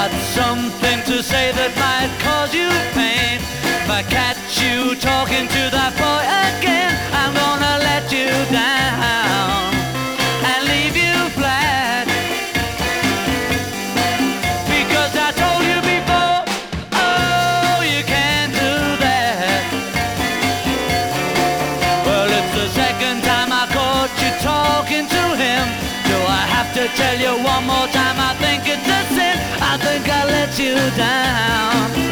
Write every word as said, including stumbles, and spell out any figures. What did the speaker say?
got something to say that might cause you pain. If I catch you talking to that boy again, I'm gonna let you down and leave you flat. Because I told you before, oh, you can't do that. Well, it's the second time I caught you talking to him. Do I have to tell you one more time? I think it's a sin. I think I let you down.